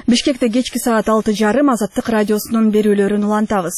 Бишкекте кечки саат 6:30 Азаттык радиосунун берүүлөрүн улантабыз.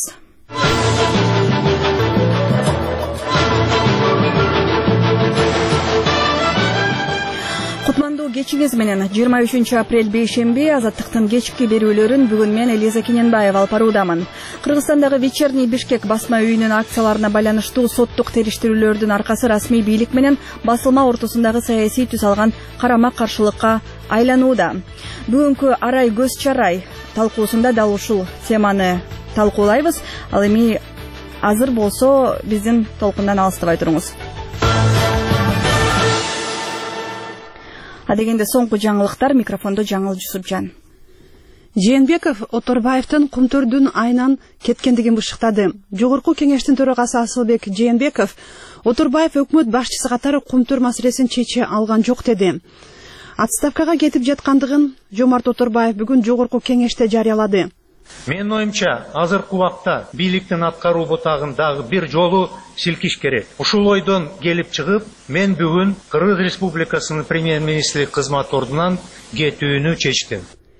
Кутмандуу кечиңиз менен 23 апрель бейшемби Азаттыктын кечки берүүлөрүн бүгүн мен Элиза Кененбаева алып баруудамын. Кыргызстандагы вечерний Бишкек басма үйүнүн акцияларына байланыштуу соттук териштирүүлөрдүн аркасы расмий бийлик менен басылма ортосундагы саясий түс алган карама-каршылыкка айланууда. Бүгүнкү арай көз чарай талкуусунда дал ушул теманы талкуулайбыз. Ал эми азыр болсо биздин толкундан алыстабай туруңуз. Адегенде соңку жаңылыктар, микрофондо Жаңыл Жусупжан. Жээнбеков Оторбаевдин Кумтурдун айынан кеткендигин бышыктады. Жогорку кеңештин төрагасы Асылбек Жээнбеков Оторбаев өкмөт башчысы катары Кумтур маселесин чече алган жок деди. Отставкага кетип жаткандыгын Жомарт Оторбаев бүгүн жогорку кеңеште жарыялады. Менин оюмча, азыркы убакта бийликтин аткаруу бутагын дагы бир жолу силкиш керек. Ушул ойдон келип чыгып, мен бүгүн Кыргыз Республикасынын премьер-министрлик кызмат ордунан кетүүнү чечтим.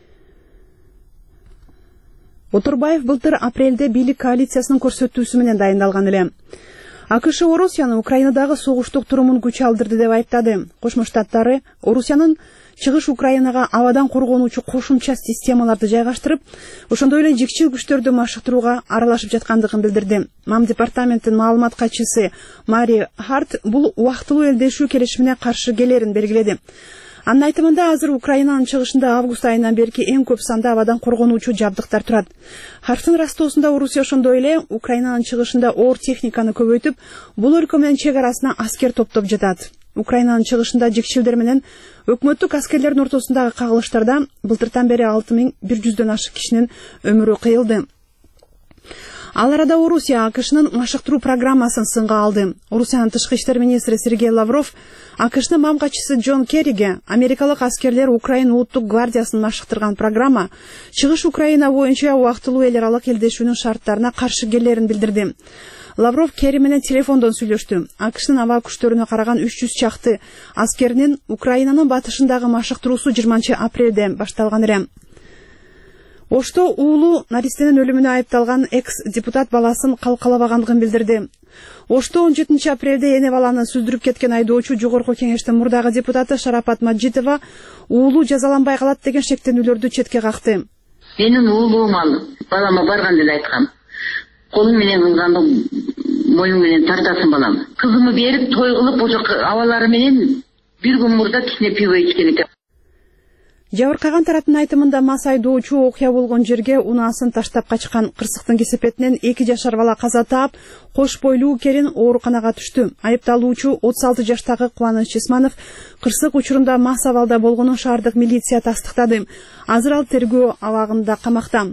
Оторбаев былтыр апрелде бийлик коалициясынын көрсөтүүсү менен дайындалган эле. АКШ Орусияны Украинадагы согуштук турумун күч алдырды деп айыптады. Кошмо Штаттары Орусиянын чыгыш Украинага абадан коргонуучу кошумча системаларды жайгаштырып, ошондой эле жикчил күчтөрдү машыктырууга аралашып жаткандыгын билдирди. МАМ департаментинин маалымат катчысы Мари Харт бул убактылуу элдешүү келишимине каршы келерин белгиледи. Анын айтымында азыр Украинанын чыгышында август айынан берки эң көп санда абадан коргонуучу жабдыктар турат. Харптын растоосунда Орусия ошондой эле Украинанын чыгышында оор техниканы көбөйтүп, бул өлкө менен чек арасына аскер топтоп жатат. Украинанын чыгышында жикчилдер менен өкмөттүк аскерлердин ортосундагы кагылыштарда былтыртан бери 6100дөн ашык кишинин өмүрү кыйылды. Ал арада Орусия АКШнын машыктыруу программасын сынга алды. Орусиянын тышкы иштер министри Сергей Лавров АКШнын МАМ катчысы Джон Керриге америкалык аскерлер Украина улуттук гвардиясын машыктырган программа чыгыш Украина боюнча убактылуу эл аралык элдешүүнүн шарттарына каршы келерин билдирди. Лавров Керри менен телефондон сүйлөштү. АКШнын аба күчтөрүнө караган 300 чакты аскеринин Украинанын батышындагы машыктыруусу 20 апрелде башталган эле. Ошто уулу наристенин өлүмүнө айыпталган экс-депутат баласын калкалабагандыгын билдирди. Ошто 17 апрелде эне баланы сүздүрүп кеткен айдоочу жогорку кеңештин мурдагы депутаты Шарапат Маджитова уулу жазаланбай калат деген шектенүүлөрдү четке какты. Менин уулуум балама барган деле айткам. Колум менен кылганды моюң менен тартасың балам. Кызымы берип той кылып ошо абалары менен бир күн мурда кичине пиво ичкен экен. Жабыркаган тараптын айтымында мас айдоочу окуя болгон жерге унаасын таштап качкан. Кырсыктын кесепетинен 2 жашар бала каза таап, кош бойлуу керин ооруканага түштү. Айыпталуучу 36 жаштагы Кубаныч Исманов кырсык учурунда мас абалда болгонун шаардык милиция тастыктады. Азыр ал тергөө абагында камакта.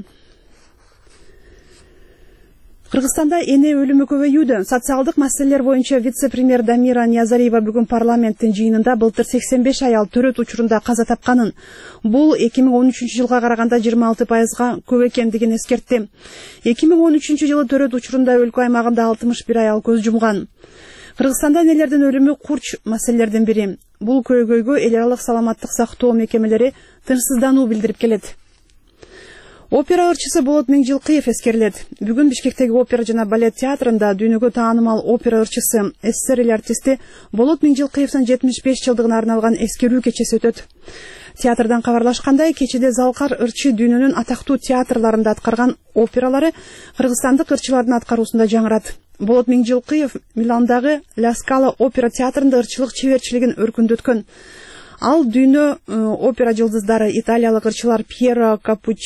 Кыргызстанда эне өлүмү көбөйүүдө. Социалдык маселелер боюнча вице-премьер Дамира Ниязариева бүгүн парламенттин жыйынында былтыр 85 аял төрөт учурунда каза тапканын. Бул 2013-жылга караганда 26%га көп экендигин эскертти. 2013-жылы төрөт учурунда өлкө аймагында 61 аял көз жумган. Кыргызстанда энелердин өлүмү курч маселелердин бири. Бул көйгөйгө эл аралык саламаттык сактоо мекемелери тынчсыздануу билдирип келет. Опера ырчысы Болот Миңжилкыев эскерилет. Бүгүн Бишкектеги опера жана балет театрында дүйнөгө таанымал опера ырчысы, СССР эл артисти Болот Миңжилкыевдин 75 жылдыгына арналган эскерүү кечеси өтөт. Театрдан кабарлашкандай, кечеде Залкар ырчы дүйнөнүн атактуу театрларында аткарган опералары кыргызстандык ырчылардын аткаруусунда жаңырат. Болот Миңжилкыев Миландагы Ла Скала опера театрында ырчылык чеберчилигин өркүндөткөн. Ал дүйнө опера жылдыздары италиялык ырчылар Пьеро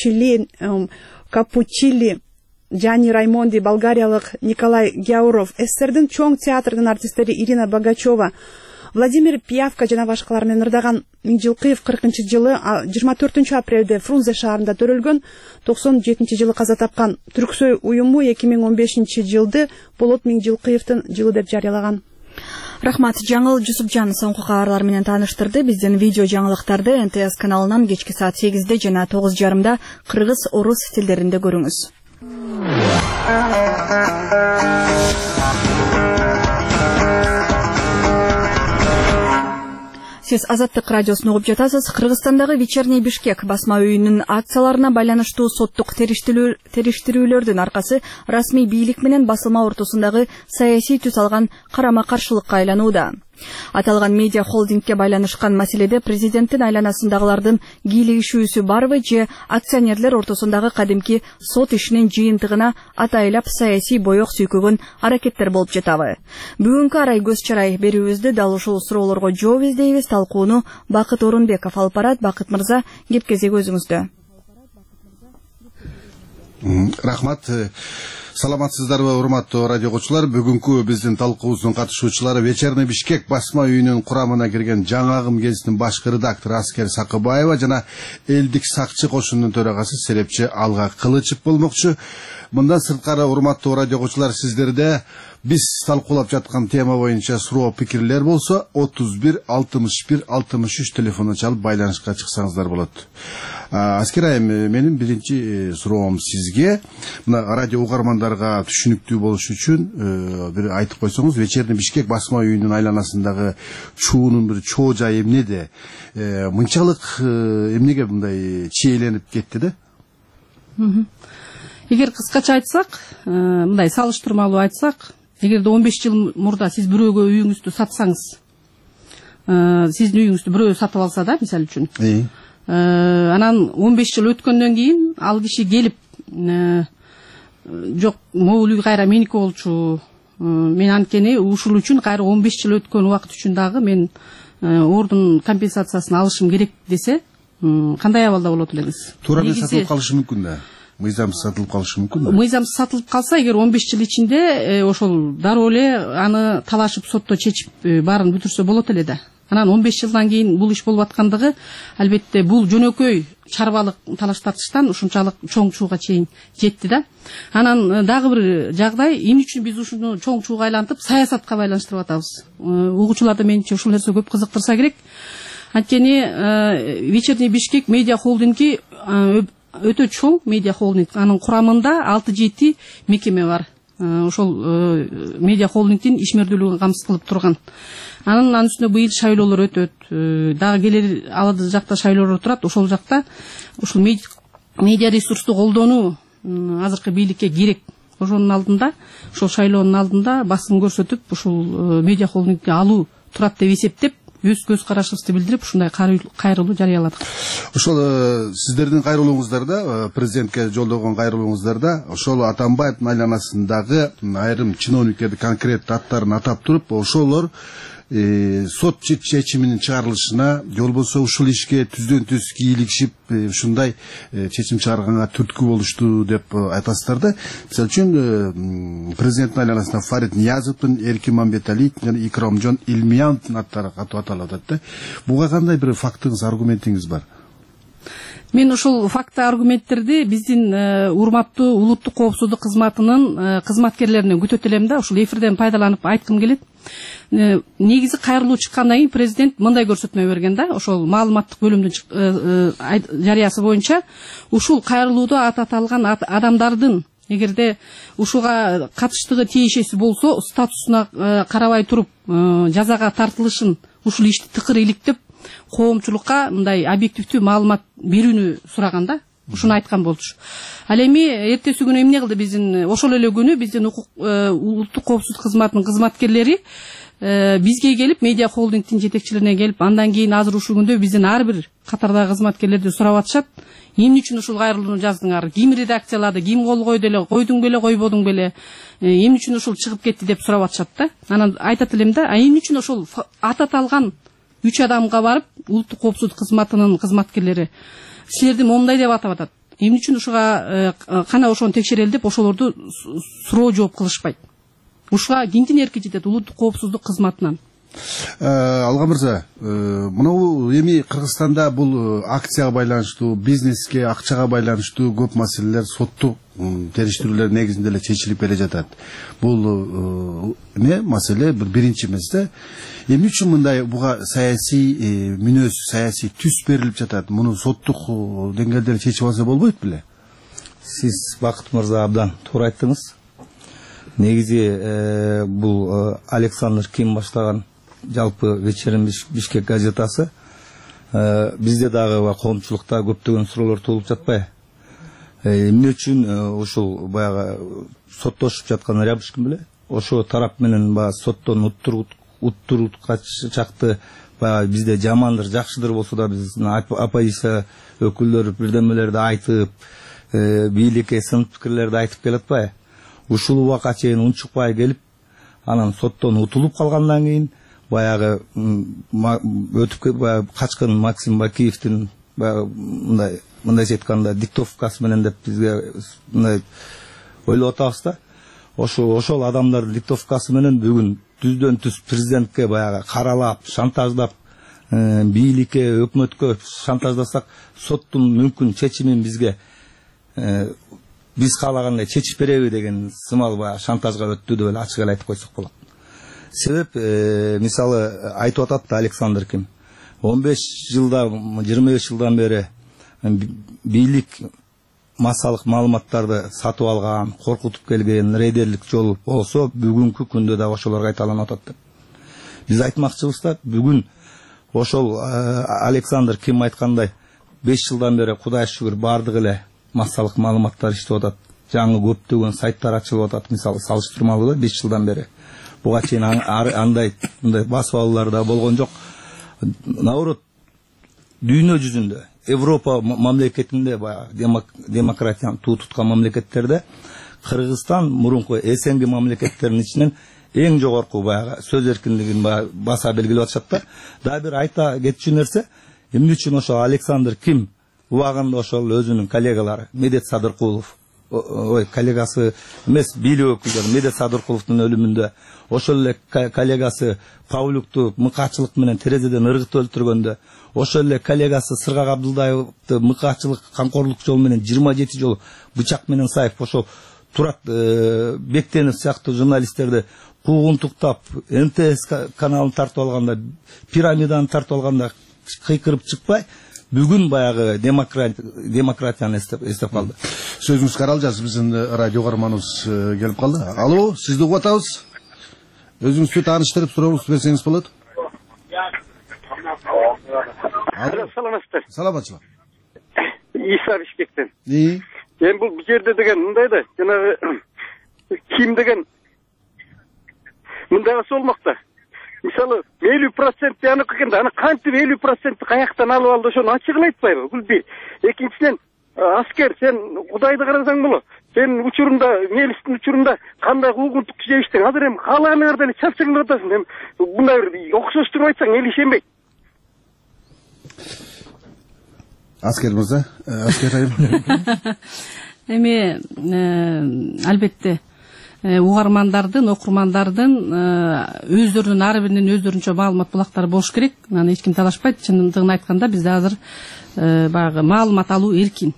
Капуччилли, Джани Раймонди, болгариялык Николай Гяуров, СССРдин чоң театрынын артисттери Ирина Богачева, Владимир Пиявка жана башкалар менен ырдаган. Миңжилкыев 40-жылы 24 апрелде Фрунзе шаарында төрөлгөн, 97-жылы каза тапкан. Түрксөй уюму 2015-жылды Болот Миңжилкыевдин жылы деп жарыялаган. Рахмат, Жаңыл Жусупжан соңку кабарлар менен тааныштырды. Биздин видео жаңылыктарды НТС каналынан кечки саат 8-де жана 9:30 кыргыз, орус тилдеринде көрүңүз. Сиз Азаттык радиосун угуп жатасыз. Кыргызстандагы Вечерний Бишкек басма үйүнүн акцияларына байланыштуу соттук териштирүүлөрдүн аркасы расмий бийлик менен басылма ортосундагы саясий түс алган карама-каршылыкка айланууда. Аталган медиа холдингке байланышкан маселеде президенттин айланасындагылардын кийлигишүүсү барбы же акционерлер ортосундагы кадимки сот ишинин жыйынтыгына атайлап саясий боек сүйкөгөн аракеттер болуп жатабы? Бүгүнкү арай көз чарай берүүбүздө дал ушул суроолорго жооп издейбиз. Талкууну Бакыт Орунбеков алып барат. Бакыт мырза, кеп кезеги өзүңүздө. Рахмат. Саламатсыздарбы, урматтуу радио окуучулар. Бүгүнкү биздин талкуубуздун катышуучулары Вечерний Бишкек басма үйүнүн курамына кирген жаңагым гезитинин башкы редактору Аскер Сакыбаева жана элдик сакчы кошунунун төрагасы Серепчи Алга Кылычев болмокчу. Мындан сырткары, урматтуу радио окуучулар, сиздерде биз талкуулап жаткан тема боюнча суроо пикирлер болсо 31 61 63 телефонун чалып байланышка чыксаңыздар болот. Аскер айым, менин биринчи суроом сизге, мына радио угармандарга түшүнүктүү болуш үчүн бир айтып койсоңуз, Вечерний Бишкек басма үйүнүн айланасындагы чуунун бир чоо жайы эмнеде? Мынчалык эмнеге мындай чийленип кетти да? Эгер кыскача айтсак, мындай салыштырмалуу айтсак, эгерде 15 жыл мурда сиз бирөөгө үйүңүздү сатсаңыз, сиздин үйүңүздү бирөө сатып алса да, мисалы үчүн, анан 15 жыл өткөндөн кийин ал киши келип, жок, могул үй кайра меники болчу, мен анткени ушул үчүн кайра 15 жыл өткөн убакыт үчүн дагы мен ордун компенсациясын алышым керек десе, кандай абалда болот элеңиз? Туура мен сатылып калышы мүмкүн да. Мыйзамсыз сатылып калышы мүмкүн да. Мыйзамсыз сатылып калса, эгер 15 жыл ичинде ошол дароо эле аны талашып сотто чечип баарын бүтүрсө болот эле да. Анан 15 жылдан кийин бул иш болуп аткандыгы, албетте бул жөнөкөй чарбалык талаш тартыштан ушунчалык чоң чууга чейин жетти да. Анан дагы бир жагдай, эмне үчүн биз ушуну чоң чууга айлантып саясатка байланыштырып атабыз? Угуучуларды менимче ушул нерсе көп кызыктырса керек. Анткени Вечерний Бишкек медиа холдинги өтө чоң медиа холдинг. Анын курамында 6-7 мекеме бар. Ошол медиа холдингдин ишмердүүлүгүн камсыз кылып турган. Анын үстүнө быйыл шайлоолор өтөт. Дагы келер алады жакта шайлоолор турат. Ошол жакта ушул медиа ресурсту колдонуу азыркы бийликке керек. Ошонун алдында, ошол шайлоонун алдында басым көрсөтүп, ушул медиа холдингди алуу турат деп эсептеп, өз көз карашыбызды билдирип, ушундай кайрылуу жарыяладык. Ошол сиздердин кайрылууңуздарда, президентке жолдогон кайрылууңуздарда, ошол Атамбаевдин айланасындагы айрым чиновниктерди конкрет аттарын атап туруп, ошолор сот чечиминин чыгарылышына, же болбосо ушул ишке түздөн түз кийлигишип, ушундай чечим чыгарганга түрткү болушту деп айтасыздар да. Мисалы үчүн президенттин айланасында Фарид Ниязовдун, Эркин Мамбеталиевдин жана Икрамжон Илмияновдун аттары катуу аталып атат да. Буга кандай бир фактыңыз, аргументиңиз бар? Мен ушул факты аргументтерди биздин урматтуу улуттук коопсуздук кызматынын кызматкерлеринен күтөт элем да, ушул эфирден пайдаланып айткым келет. Негизи кайрылуу чыккандан кийин президент мындай көрсөтмө берген да, ошол маалыматтык бөлүмдүн жарыясы боюнча, ушул кайрылууда аталган адамдардын эгерде ушуга катыштыгы тиешеси болсо, статусуна карабай туруп жазага тартылышын, ушул ишти тыкыр иликтеп, коомчулукка мындай объективдүү маалымат берүүнү сураган да. Ушуну айткан болчу. Ал эми эртеси күнү эмне кылды биздин, ошол эле күнү биздин улуттук коопсуздук кызматынын кызматкерлери бизге келип, медиа холдингдин жетекчилерине келип, андан кийин азыр ушул күндө биздин ар бир катардагы кызматкерлерди сурап атышат. Эмне үчүн ушул кайрылууну жаздыңар? Ким редакциялады? Ким кол койду эле? Койдуң беле, койбодуң беле? Эмне үчүн ушул чыгып кетти деп сурап атышат да. Анан айтат элем да, эмне үчүн ошол аталган 3 адамга барып, улуттук коопсуздук кызматынын кызматкерлери силерди момундай деп атап атат. Эмне үчүн ушуга кана ошону текшерели деп ошолорду суроо жооп кылышпайт. Ушуга кимдин эрки жетет? Улуттук коопсуздук кызматынан. Алга мырза, мына эми Кыргызстанда бул акцияга байланыштуу, бизнеске, акчага байланыштуу көп маселелер соттук териштирүүлөр негизинде эле чечилип келе жатат. Бул маселе биринчи эмес. Эмне үчүн мындай буга саясий мүнөз, саясий түс берилип жатат? Муну соттук деңгээлде чечип алса болбойт беле? Сиз Бакыт мырза абдан туура айттыңыз. Негизи бул Александр Ким баштаган жалпы вечерний Бишкек газетасы. Бизде дагы коомчулукта көптөгөн суроолор туулуп жатпайбы? Эмне үчүн ушул баягы соттошуп жаткан Рябушкин беле ошо тарап менен баягы соттон уттурутка чакты баягы бизде жамандыр, жакшыдыр болсо да биздин оппозиция өкүлдөрү бирдемелерди айтып, бийликке сын пикирлерди айтып келатпайбы? Ушул убакка чейин унчукпай келип, анан соттон утулуп калгандан кийин баягы өтүп качкан Максим Бакиевдин мындайча айтканда диктовкасы менен деп бизге мындай ойлоп атабыз да. Ошол адамдардын диктовкасы менен бүгүн түздөн түз президентке баягы каралап, шантаждап, бийликке, өкмөткө шантаждасак, соттун мүмкүн чечимин бизге биз каалагандай чечип береби деген сымал баягы шантажга өттү деп эле ачык эле айтып койсок болот. Себеп мисалы айтып атат Александр Ким 15 жылда 25 жылдан бери бийлик массалык маалыматтарды сатып алган, коркутуп келген, рейдерлик жол болсо, бүгүнкү күндө да ошолор кайталанып атат деп. Биз айтмакчыбыз да, бүгүн ошол Александр Ким айткандай 5 жылдан бери Кудай шүгүр бардык эле массалык маалыматтар иштеп атат. Жаңы көптөгөн сайттар ачылып атат, мисалы салыштырмалуу да 5 жылдан бери. Буга чейин андай басып алуулар да болгон жок. Наоборот, дүйнө жүзүндө Европа мамлекетинде демократияны туу туткан мамлекеттерде Кыргызстан мурунку СНГ мамлекеттеринин ичинен эң жогорку баягы сөз эркиндигин баса белгилеп атышат да. Дагы бир айта кетчү нерсе, эмне үчүн ошо Александр Ким убагында ошол өзүнүн коллегалары Медет Садыркулов, коллегасы эмес, бийлик өкүлдөрү Медет Садыркуловдун өлүмүндө, ошол эле коллегасы Павлюкту мыкаачылык менен терезеден ыргытып өлтүргөндө, ошол эле коллегасы Сыргак Абдылдаевди мыкаачылык, камкорлук жолу менен 27 жолу бычак менен сайып, ошол Турат Бектенов сыяктуу журналисттерди куугунтуктап, МТС каналын тартып алганда, пирамиданы тартып алганда кыйкырып чыкпай, бүгүн баягы демократияны эстеп калды. Сөзүңүз каралжасыз, биздин радио каарманыбыз келип калды. Алло, сизди угуп атабыз. Өзүңүздү тааныштырып сурооңузду берсеңиз болот. Саламатсыздар. Саламатчылык. Иса Бишкектен. Эми бул жерде деген мындай да, жанагы Ким деген мындай болмокта. Мисалы 50% аныкы экен да, аны кантип 50% каяктан алып алды, ошону ачыгын айтпайбы? Бул бир. Экинчиден, аскер, сен Кудайды карасаң болот. Сен учурунда, мелистин учурунда кандай куугунтук жеиштиң? Азыр эми каалаганыңарды эле чапчаңдап атасың. Эми мындай бир окшоштуруп айтсаң эл ишенбейт. Аскер мырза, аскер айым. Эми албетте угармандардын, окурмандардын өздөрүнүн ар биринин өздөрүнчө маалымат булактары болуш керек. Аны эч ким талашпайт. Чындыгын айтканда бизде азыр баягы маалымат алуу эркин.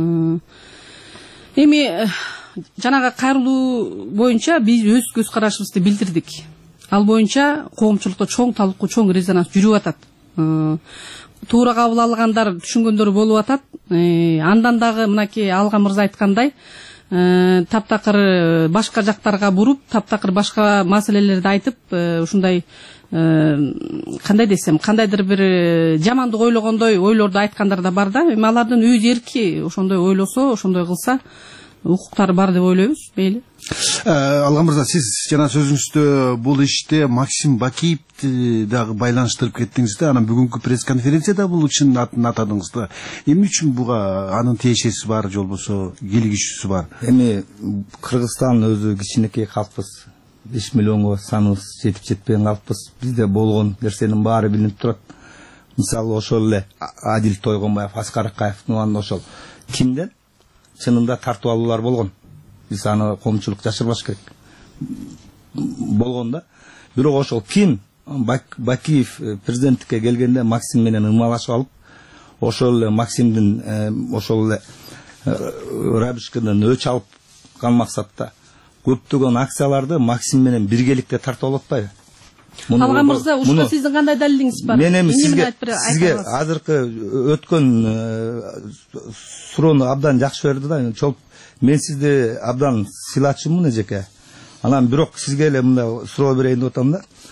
Эми жанагы кайрылуу боюнча биз өз көз карашыбызды билдирдик. Ал боюнча коомчулукта чоң талкуу, чоң резонанс жүрүп атат. Туура кабыл алгандар, түшүнгөндөр болуп атат. Андан дагы мынакей Алга мырза айткандай, таптакыр башка жактарга буруп, таптакыр башка маселелерди айтып, ушундай кандай десем, кандайдыр бир жамандык ойлогондой ойлорду айткандар да бар да. Эми алардын өз эрки, ошондой ойлосо, ошондой кылса, укуктары бар деп ойлойбуз, мейли. Алга мырза, сиз жана сөзүңүздө бул иште Максим Бакиевди дагы байланыштырып кеттиңиз да, анан бүгүнкү пресс-конференцияда бул ишин атын атадыңыз да. Эмне үчүн буга анын тиешеси бар, же болбосо кийлигишүүсү бар? Эми Кыргызстан өзү кичинекей калкпыз. 5 миллионго саныбыз жетип жетпеген калкпыз. Бизде болгон нерсенин баары билинип турат. Мисалы ошол эле Адил Тойгонбаев, Аскар Акаевдин убагында ошол Кимден чынында тартып алуулар болгон. Биз аны коомчулук жашырбаш керек. Болгон да. Бирок ошол Ким Бакиев президенттикке келгенде Максим менен ымалашып алып, ошол эле Максимдин ошол эле Рябушкинден өч алып кан максатта көптөгөн акцияларды Максим менен биргеликте тартып алып атпайбы? Алга мырза, ушунда сиздин кандай далилиңиз бар? Мен эми сизге азыркы өткөн суроону абдан жакшы берди да. Мен сизди абдан сыйлачумун эжеке. Анан бирок сизге эле мындай суроо берейин деп атам да.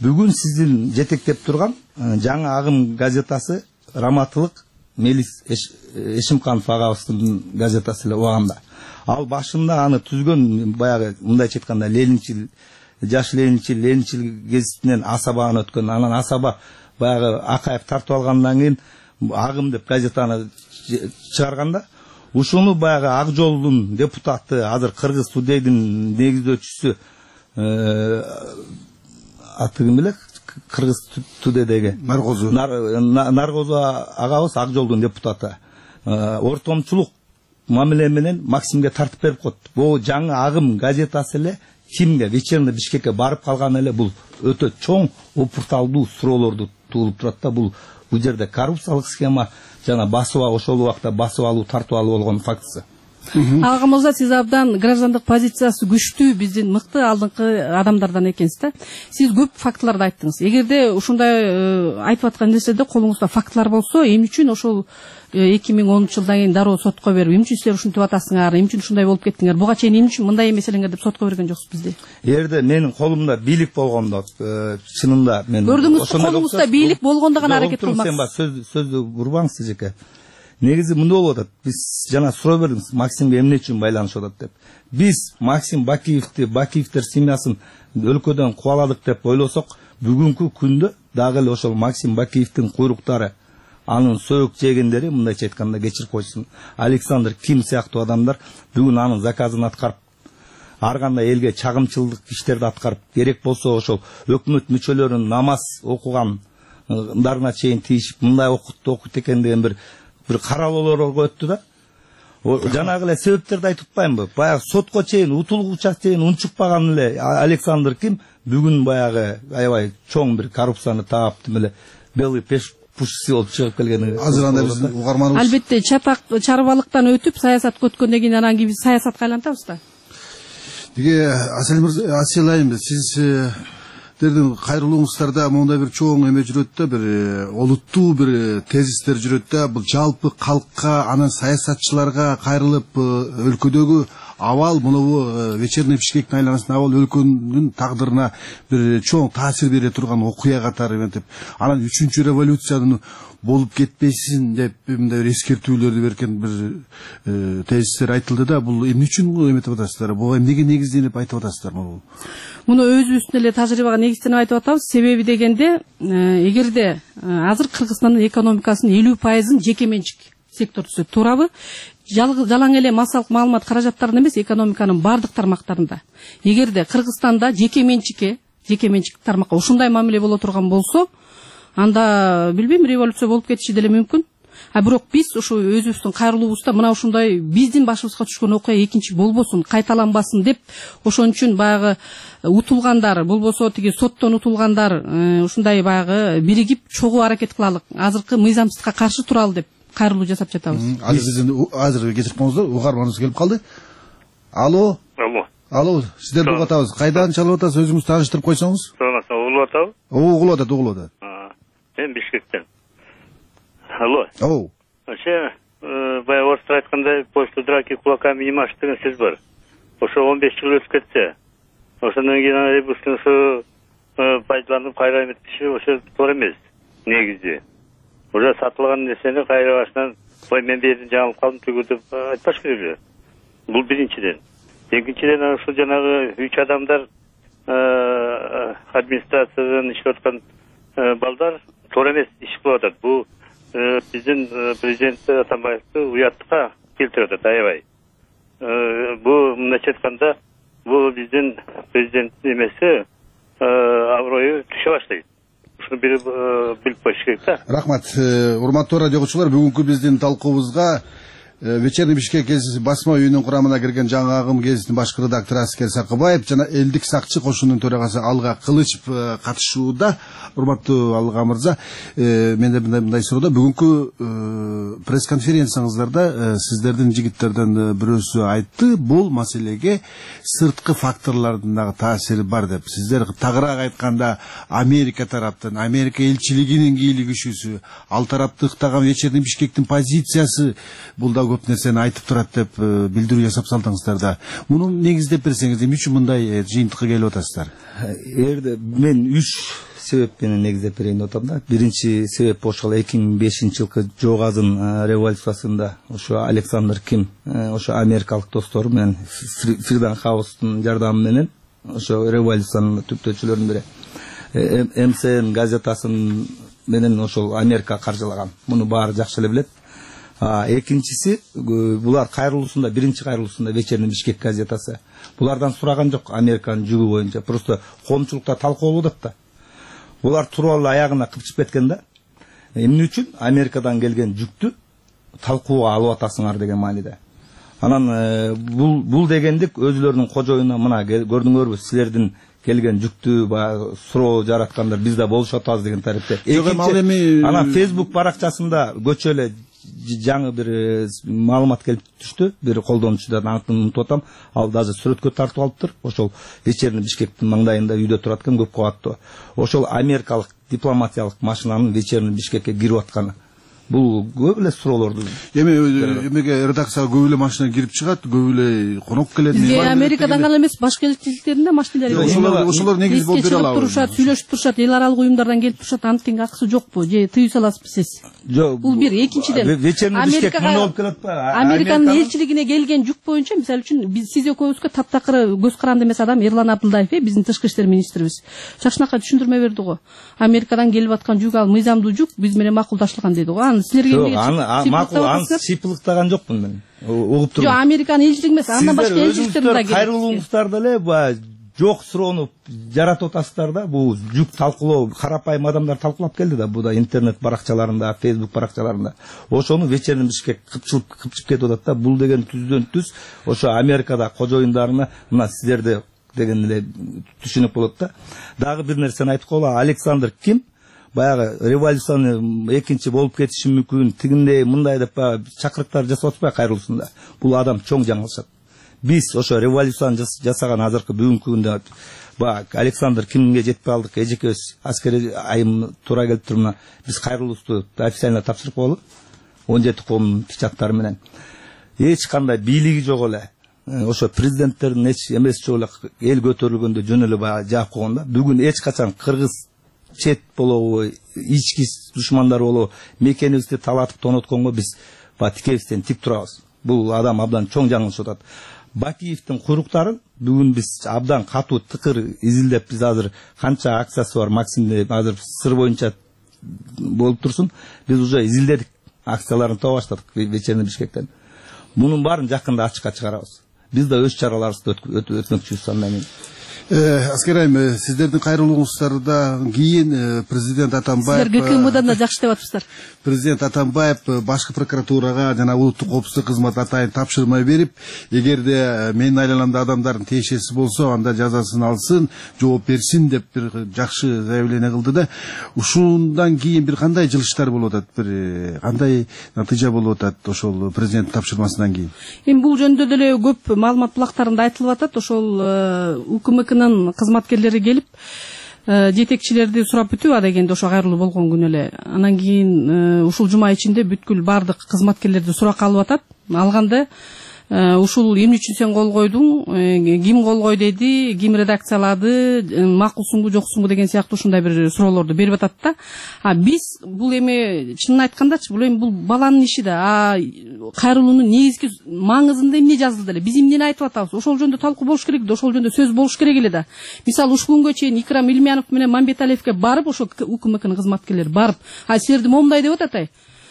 бүгүн сиздин жетектеп турган жаңы агым газетасы раматылык Мелис Эшимканов агабыздын газетасы эле убагында. Ал башында аны түзгөн баягы мындайча айтканда жаш ленинчил гезитинен асабаны өткөн, анан асаба баягы Акаев тартып алгандан кийин агым деп газетаны чыгарганда, ушуну баягы Ак жолдун депутаты, азыр Кыргыз Тудейдин негиздөөчүсү аты ким эле? Кыргыз Тудейдеги Наргозу агабыз Ак жолдун депутаты. Ортомчулук мамиле менен Максимге тартып берип коет. Бул жаңы агым газетасы эле кимге вечерний Бишкекке барып калган эле бул өтө чоң опурталдуу суроолорду туулуп турат да. Бул жерде коррупциялык схема жана ошол убакта басып алуу, тартып алуу болгон фактысы. Агамызда сиз абдан граждандык позициясы күчтүү, биздин мыкты алдыңкы адамдардан экенсиз да. Сиз көп фактыларды айттыңыз. Эгерде ушундай айтып аткан нерседе колуңузда фактылар болсо, эмне үчүн ошол 2010 жылдан кийин дароо сотко берип, эмне үчүн силер ушинтип атасыңар, эмне үчүн ушундай болуп кеттиңер, буга чейин эмне үчүн мындай эмес элеңер деп сотко берген жоксуз бизди? Эгерде менин колумда бийлик болгондо, чынында мен көрдүңүз, колуңузда бийлик болгондо гана аракет кылмаксыз. Сөздү урбаңыз эжеке. Негизи мындай болуп атат. Биз жана суроо бердиңиз, Максимге эмне үчүн байланышып атат деп. Биз Максим Бакиевдер семьясын өлкөдөн кубаладык деп ойлосок, бүгүнкү күндө дагы эле ошол Максим Бакиевдин куйруктары, анын сөөк жегендери, мындайча айтканда кечирип койсун, Александр Ким сыяктуу адамдар бүгүн анын заказын аткарып, ар кандай элге чагымчылдык иштерди аткарып, керек болсо ошол өкмөт мүчөлөрүнүн намаз окугандарына чейин тийишип, мындай окут экен деген бир каралоолорго өттү да. Жанагы эле себептерди айтып атпаймынбы? Баягы сотко чейин, утулгуча чейин унчукпаган эле Александр Ким бүгүн баягы аябай чоң бир коррупцияны таап, эле белый пушси болуп чыгып келгени. Азыр анда биз угарманыбыз. Албетте чапак чарбалыктан өтүп саясатка өткөндөн кийин анан биз саясатка айлантабыз да. Диге Асел айым, сиздердин кайрылууңуздарда мондай бир чоң эме жүрөт да, бир олуттуу бир тезистер жүрөт да. Бул жалпы калкка, анан саясатчыларга кайрылып, өлкөдөгү абал, мына вечерний Бишкектин айланасындагы абал өлкөнүн тагдырына бир чоң таасир бере турган окуя катары деп, анан 3-чү революциянын болуп кетпесин деп мындай эскертүүлөрдү берген бир тезистер айтылды да. Бул эмне үчүн эметип атасыздар? Буга эмнеге негизденип айтып атасыздар? Муну өзүбүздүн эле тажрыйбага негизденип айтып атабыз. Себеби дегенде, эгерде азыр Кыргызстандын экономикасынын 50%-ын жеке менчик сектор түзөт, туурабы? Жалаң эле массалык маалымат каражаттарын эмес, экономиканын бардык тармактарында. Эгерде Кыргызстанда жеке менчик тармакка ушундай мамиле боло турган болсо, анда билбейм, революция болуп кетиши деле мүмкүн. Бирок биз ушу өзүбүздүн кайрылуубузда мына ушундай биздин башыбызга түшкөн окуя экинчи болбосун, кайталанбасын деп, ошон үчүн баягы утулгандар, болбосо тиги соттон утулгандар ушундай баягы биригип чогуу аракет кылалык, азыркы мыйзамсыздыкка каршы туралы деп кайрылуу жасап жатабыз. Азыр кечирип коңуздар, угарманыбыз келип калды. Алло. Сиздерди угуп атабыз. Кайдан чалып атасыз? Өзүңүздү тааныштырып койсоңуз. Саламатсызбы, угулуп атабы? Угулуп атат. Мен Бишкектен. Алло. Баягы орыстар айткандай, после драки кулаками не машет деген сөз бар. Ошо 15 жыл өтүп кетсе, ошондон кийин ребусты пайдаланып кайра эметиши ошо туура эмес. Негизи уже сатылган нерсени кайра башынан мен бердим, жаңылып калдым түгү деп айтпаш керек эле. Бул биринчиден. Экинчиден ошо жанагы 3 адамдар администрациядан иштеп аткан балдар туура эмес иш кылып атат. Бул биздин президент Атамбаевди уяттыкка келтирип атат аябай. Бул мындайча айтканда, бул биздин президенттин эмеси аброю түшө баштайт. Ушуну билип коюш керек да. Рахмат. Урматтуу радио угуучулар, бүгүнкү биздин талкуубузга Вечерний Бишкек гезити басма үйүнүн курамына кирген жаңы агым гезитинин башкы редактору Аскер Сакыбаев жана элдик сакчы кошунунун төрагасы Алга Кылычев катышууда. Урматтуу Алга мырза, менде мындай суроодо, бүгүнкү пресс-конференцияңыздарда сиздердин жигиттерден бирөөсү айтты, бул маселеге сырткы факторлордун дагы таасири бар деп. Сиздер тагыраак айтканда Америка тараптан, Америка элчилигинин кийлигишүүсү, ал тарапты ыктаган Вечерний Бишкектин позициясы бул да көп нерсени айтып турат деп билдирүү жасап салдыңыздар да. Муну негиздеп берсеңиз, эмне үчүн мындай жыйынтыкка келип атасыздар? Эгерде мен 3 себеп менен негиздеп берейин деп атам да. Биринчи себеп ошол 2005-жылкы жок азын революциясында ошо Александр Ким ошо америкалык достору менен Фридом Хаустун жардамы менен ошо революциянын түптөөчүлөрүнүн бири МСН газетасын менен ошол Америка каржылаган. Муну баары жакшы эле билет. Экинчиси булар кайрылуусунда, биринчи кайрылуусунда Вечерний Бишкек газетасы. Булардан сураган жок Американын жүгү боюнча. Просто коомчулукта талкуулап атат да. Булар туруп алып аягына кыпчып кеткен да. Эмне үчүн Америкадан келген жүктү талкууга алып атасыңар деген мааниде. Анан бул дегендик өзүлөрүнүн кожоюна мына көрдүңөрбү силердин келген жүктү суроо жараткандар биз да болушуп атабыз деген тарифте. Анан Facebook баракчасында көчө эле жаңы бир маалымат келип түштү. Бир колдонуучудан атын унутуп атам. Ал даже сүрөткө тартып алыптыр. Ошол Вечерний Бишкектин маңдайында үйдө турат экен, көп кабаттуу. Ошол америкалык дипломатиялык машинанын Вечерний Бишкекке кирип атканы. Бул көп эле суроолорду. Эмеге редакцияга көп эле машина кирип чыгат, көп эле конок келет. Бизге Америкадан гана эмес, башка элчиликтеринде машиналар бар. Ошолор негизи болуп бере алабы. Турушат, сүйлөшүп турушат, эл аралык уюмдардан келип турушат, антиң акысы жокпу? Же тыюу саласызбы сиз? Жок. Бул бир, экинчиден. Американын элчилигине келген жүк боюнча, мисалы үчүн сиз экөөбүзгө таптакыр көз каранды эмес адам Эрлан Абдылдаев, биздин тышкы иштер министрибиз. Жакшынакай түшүндүрмө берди го. Америкадан келип аткан жүк ал мыйзамдуу жүк, биз менен макулдаштырган деди го. Макул сыйпылыктаган жокмун мен. Угуп турмун. Жок, Американын элчилиги эмес, андан башка элчиликтердин да кайрылууңуздарда эле жок суроону жаратып атасыздар да. Бул жүк талкуулоо карапайым адамдар талкуулап келди да. Бул да интернет баракчаларында, Facebook баракчаларында. Ошону Вечерний Бишкек кыпчып кетип атат да. Бул деген түздөн түз ошо Америкада кожоюндарына мына сиздерде деген эле түшүнүп болот да. Дагы бир нерсени айтып коелу. Александр Ким баягы революцияны экинчи болуп кетиши мүмкүн, тигиндей мындай деп чакырыктар жасап атпайбы кайрылуусунда. Бул адам чоң жаңылышат. Биз ошо революцияны жасаган азыркы бүгүнкү күндө Александр Кимге жетпей алдык. Эжекебиз аскери айым туура келип турмуна. Биз кайрылуубузду официально тапшырып коелу. 17 коомдун печаттары менен. Эч кандай бийлиги жок эле. Ошо президенттердин эч эмес жок эле эл көтөрүлгөндө жөн эле баягы жаап койгон да. Бүгүн эч качан кыргыз чет болобу, ички душмандар болобу, мекенибизди талатып тонотконго биз тикебизден тик турабыз. Бул адам абдан чоң жаңылышып атат. Бакиевдин куйруктарын бүгүн биз абдан катуу тыкыр изилдеп, биз азыр канча акциясы бар Максимде азыр сыр боюнча болуп турсун, биз уже изилдедик, акцияларын таба баштадык Вечерний Бишкектен. Мунун баарын жакында ачыкка чыгарабыз. Биз да өз чараларыбызды өтмөкчүбүз андан кийин. Аскер айым, сиздердин кайрылууңуздардан кийин президент Атамбаев силер ГКМдан да жакшы деп атыпсыздар. Президент Атамбаев башкы прокуратурага жана улуттук коопсуздук кызматы атайын тапшырма берип, эгерде менин айланамда адамдардын тиешеси болсо, анда жазасын алсын, жооп берсин деп бир жакшы заявление кылды да. Ушундан кийин бир кандай жылыштар болуп атат, бир кандай натыйжа болуп атат ошол президент тапшырмасынан кийин? Эми бул жөнүндө деле көп маалымат булактарында айтылып атат. Ошол УКМКнын кызматкерлери келип жетекчилерди сурап бүтүп дегенде ошо кайрылуу болгон күнү эле. Анан кийин ушул жума ичинде бүткүл бардык кызматкерлерди суракка алып атат. Алганда ушул эмне үчүн сен кол койдуң, ким кол кой деди, ким редакциялады, макулсуңбу жоксуңбу деген сыяктуу ушундай бир суроолорду берип атат да. Биз бул эми чынын айткандачы бул эми бул баланын иши да. Кайрылуунун негизги маңызында эмне жазылды эле, биз эмнени айтып атабыз, ошол жөнүндө талкуу болуш керек да, ошол жөнүндө сөз болуш керек эле да. Мисалы ушул күнгө чейин Икрам Илмянов менен Мамбеталиевке барып, ошо УКМКнын кызматкерлери барып, силерди момундай деп атат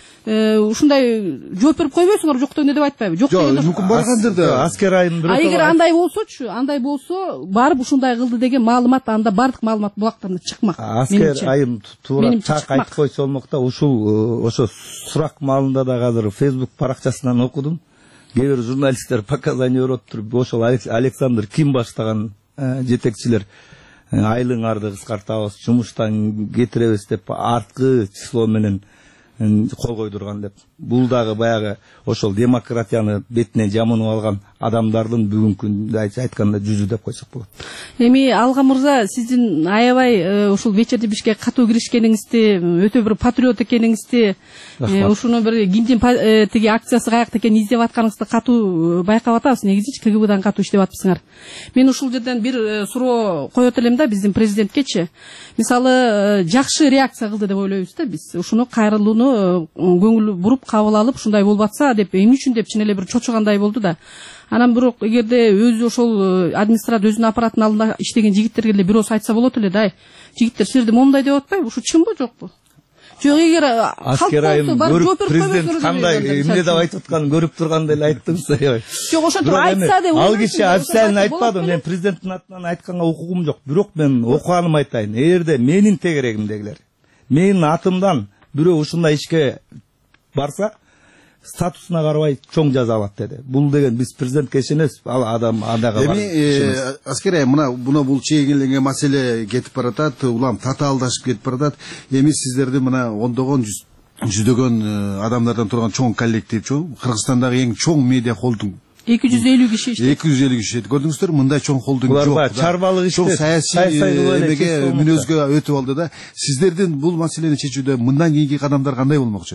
ушундай жооп берип койбойсуңар, жок деп эмне деп айтпайбы? Жок дегенде мүмкүн баргандыр да. Аскер айым бирөө. Эгер андай болсо, барып ушундай кылды деген маалымат анда бардык маалымат булактарына чыкмак. Аскер айым туура так айтып койсо болмок да. Ушул ошо сурак маалында да азыр Facebook баракчасынан окудум. Кээ бир журналисттер показания берип туруп, ошол Александр Ким баштаган жетекчилер айлыңарды кыскартабыз, жумуштан кетиребиз деп арткы число менен кол койдурган деп. бул дагы баягы ошол демократияны бетине жамынып алган адамдардын бүгүнкү күндө айтканда жүзү деп койсок болот. Эми Алга мырза, сиздин аябай ушул вечерний Бишкек катуу киришкениңизди, өтө бир патриот экениңизди, ушуну бир кимдин тиги акциясы каякта экенин издеп атканыңызды катуу байкап атабыз. Негизи КГБдан катуу иштеп атпсыңар. Мен ушул жерден бир суроо коет элем да биздин президенткечи. Мисалы, жакшы реакция кылды деп ойлойбуз да биз. Ушуну кайрылууну көңүл буруп кабыл алып, ушундай болбатса деп, эмне үчүн деп чын эле бир чочугандай болду да. Анан бирок эгерде өзү ошол администрация өзүнүн аппаратынын алдында иштеген жигиттерге эле бир ооз айтса болот эле да. Жигиттер силерди момундай деп атпайбы? Ушу чынбы жокпу? Жок, эгер аскер айым көрүп президент кандай эмне деп айтып атканын көрүп тургандай эле айттыңыз аябай. Жок, ошентип айтса деп. Ал киши официально айтпады, мен президенттин атынан айтканга укугум жок. Бирок мен окуганым айтайын. Эгерде менин тегерегимдегилер, менин атымдан бирөө ушундай ишке барса, статусуна карабай чоң жаза алат деди. Бул деген биз президентке ишенебиз, ал адам адага бар. Эми аскер айым, мына бул чегиленген маселе кетип баратат, улам татаалдашып кетип баратат. Эми сиздерди мына ондогон жүздөгөн адамдардан турган чоң коллектив, Кыргызстандагы эң чоң медиа холдинг 250 киши иштейт. 250 киши. Көрдүңүздөр, мындай чоң холдинг жок. Булар чарбалык иштеп, чоң саясий эмеге мүнөзгө өтүп алды да. Сиздердин бул маселени чечүүдө мындан кийинки кадамдар кандай болмокчу?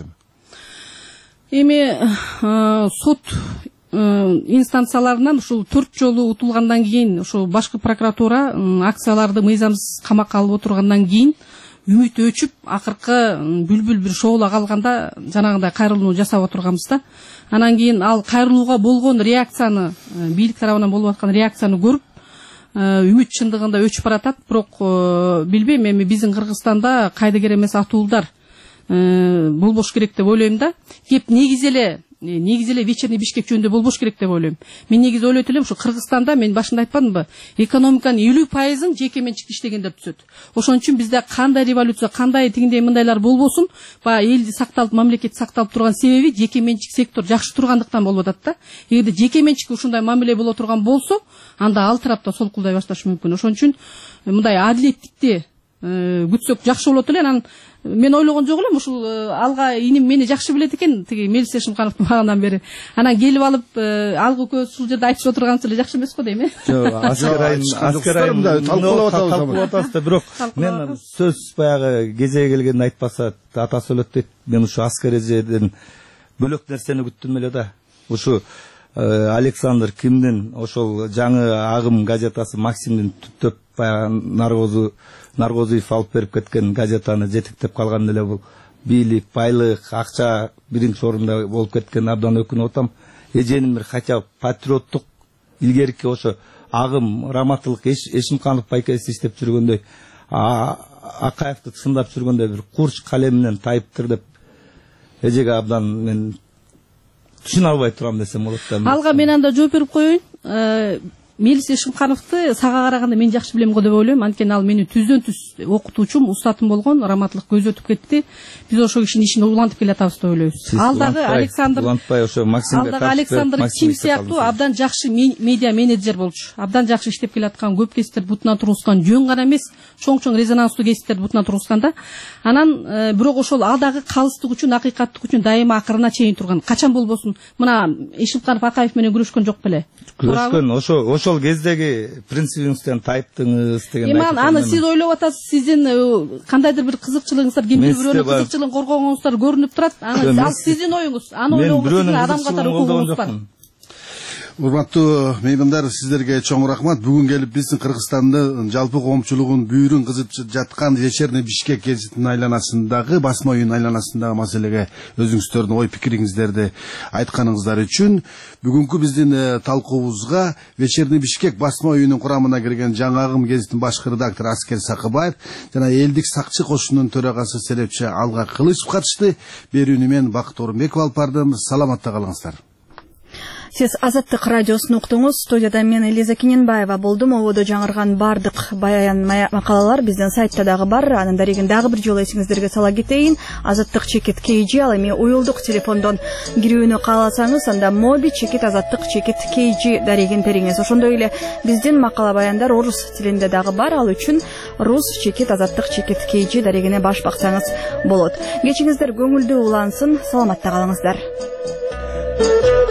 Эми сот инстанцияларынан ушул 4 жолу утулгандан кийин, ушул башкы прокуратура акцияларды мыйзамсыз камакка алып отургандан кийин үмүт өчүп, акыркы бүлбүл бир шоула калганда жанагындай кайрылууну жасап отурганбыз да. Анан кийин ал кайрылууга болгон реакцияны, бийлик тарабынан болуп аткан реакцияны көрүп, үмүт чындыгында өчүп баратат. Бирок билбейм, эми биздин Кыргызстанда кайдыгер эмес атуулдар болбош керек деп ойлойм да. Кеп негизи эле вечерний Бишкек жөнүндө болбош керек деп ойлойм. Мен негизи ойлойт элем, ушу Кыргызстанда мен башында айтпадымбы, экономиканын 50% жеке менчикте иштегендер түзөт. Ошон үчүн бизде кандай революция, кандай тигиндей мындайлар болбосун, элди сакталып, мамлекет сакталып турган себеби жеке менчик сектор жакшы тургандыктан болуп атат да. Эгерде жеке менчикке ушундай мамиле боло турган болсо, анда ал тарапта солкулдай башташы мүмкүн. Ошон үчүн мындай адилеттикти күтсөк жакшы болот эле. Анан мен ойлогон жок элем, ушул Алга иним мени жакшы билет экен, тиги Мелис Эшимкановду багандан бери. Анан келип алып, Алга экөөбүз ушул жерде айтышып отурганыбыз эле жакшы эмеспи дейм, Жок, аскер айым талкуулап атабыз да, бирок мен сөз баягы кезеги келгенде айтпаса атасы өлөт дейт. Мен ушу аскер эжеден бөлөк нерсени күттүм эле да. Ушу Александр Кимдин ошол жаңы агым газетасы Максимдин түптөп баягы Наргозуев алып берип кеткен газетаны жетектеп калган эле бул бийлик, байлык, акча биринчи орунда болуп кеткен абдан өкүнүп атам. Эженин бир хотя патриоттук илгерки ошо агым Раматылык Эшимканов байкеси иштеп жүргөндөй, Акаевди сындап жүргөндөй бир курч калем менен тайыптыр деп эжеге абдан мен түшүнө албай турам десем болот да. Алга мен анда жооп берип коеюн. Мелис Эшимкановду сага караганда мен жакшы билем го деп ойлойм. Анткени ал менин түздөн түз окутуучум, устатым болгон. Раматылык көз өтүп кетти. Биз ошол кишинин ишин улантып келатабыз деп ойлойбуз. Алдагы Александр Ким сыяктуу абдан жакшы медиа менеджер болчу. Абдан жакшы иштеп келаткан, көп кесиптерди бутуна тургузган, жөн гана эмес, чоң резонанстуу кесиптерди бутуна тургузган да. Анан бирок ошол алдагы калыстык үчүн, акыйкаттык үчүн дайыма акырына чейин турган. Качан болбосун, мына Эшимканов Акаев менен күрөшкөн жок беле? Күрөшкөн, ошол кездеги принцибиңизден тайыптыңыз деген. Аны сиз ойлоп атасыз, сиздин кандайдыр бир кызыкчылыгыңыздар, кимдир бирөөнүн кызыкчылыгын коргогонуңуздар көрүнүп турат. Ал сиздин оюңуз. Аны ойлогонго адам катары укугуңуз бар. Урматтуу меймандар, сиздерге чоң рахмат. Бүгүн келип биздин Кыргызстандын жалпы коомчулугун бүйүрүн кызып жаткан вечерний Бишкек гезитинин айланасындагы, басма үйүнүн айланасындагы маселеге өзүңүздөрдүн ой пикириңиздерди айтканыңыздар үчүн бүгүнкү биздин талкуубузга вечерний Бишкек басма үйүнүн курамына кирген жаңы агым гезитинин башкы редактору Аскер Сакыбаев жана элдик сакчы кошунунун төрагасы серепчи Алга Кылычев катышты. Берүүнү мен Бакыт Орунбеков алып бардым. Саламатта калыңыздар. Сиз Азаттык радиосун уктуңуз. Студияда мен Элиза Кененбаева болдум. Ободо жаңырган бардык баян макалалар биздин сайтта дагы бар. Анын дарегин дагы бир жолу эсиңиздерге сала кетейин. Азаттык чекит KG, ал эми уюлдук телефондон кирүүнү кааласаңыз, анда моби чекит азаттык чекит KG дарегин териңиз. Ошондой эле биздин макала баяндар орус тилинде дагы бар. Ал үчүн рус чекит азаттык чекит KG дарегине баш баксаңыз болот. Кечиңиздер көңүлдүү улансын. Саламатта калыңыздар.